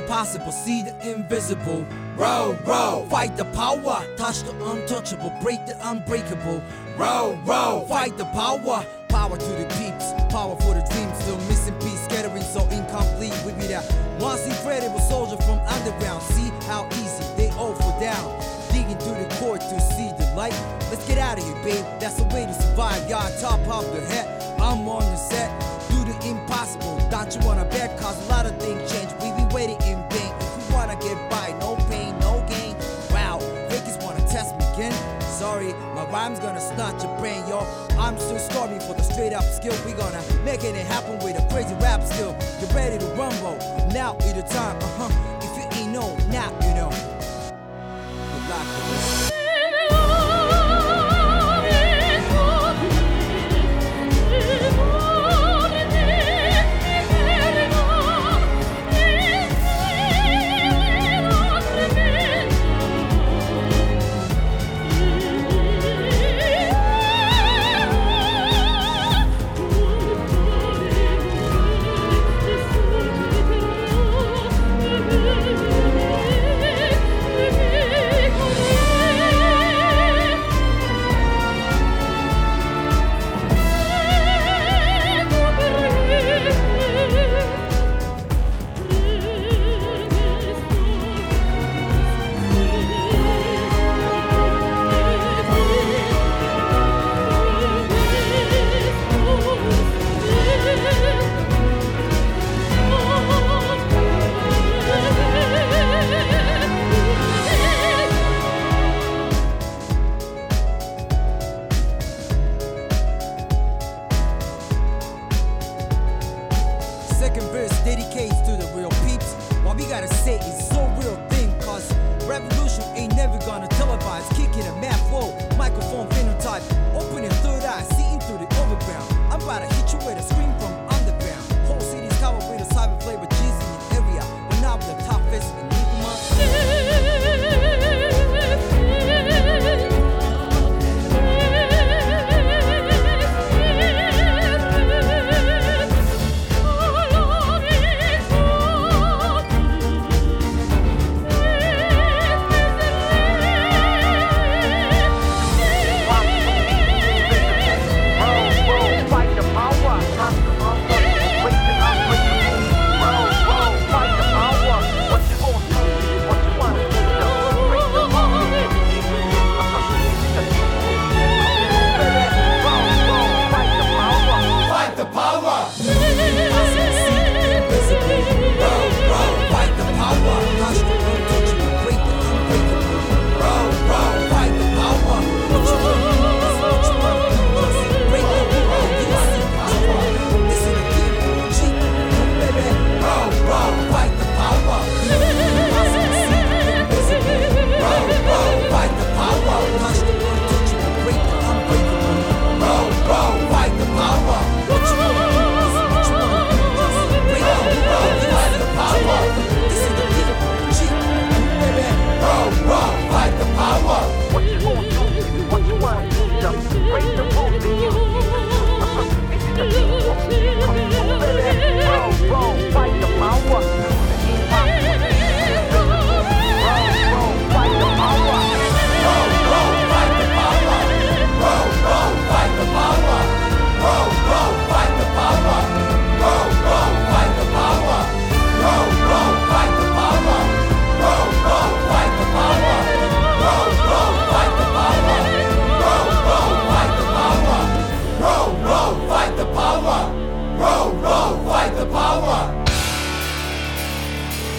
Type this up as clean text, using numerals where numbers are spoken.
impossible, see the invisible. Row, row, fight the power, touch the untouchable, break the unbreakable. Row, row, fight the power, power to the peeps, power for the dreams, still missing piece, scattering so incomplete. We be that once incredible soldier from underground. See how easy they all fall down, digging through the core to see the light. Let's get out of here, babe, that's the way to survive. Y'all top of the head, I'm on the set, do the impossible. Don't you wanna bet, cause a lot of things change. We be waiting in vain, if we wanna get by, no pain, no gain. Wow, fakers wanna test me again. Sorry, my rhyme's gonna snatch your brain, yo. I'm still starving for the straight up skill. We gonna make it happen with a crazy rap skill. Get ready to rumble, now is the time, If you ain't know, now you know. Good luck with this. Second verse dedicates to the real peeps. What we gotta say is so real thing, cause revolution ain't never gonna televise. Kicking a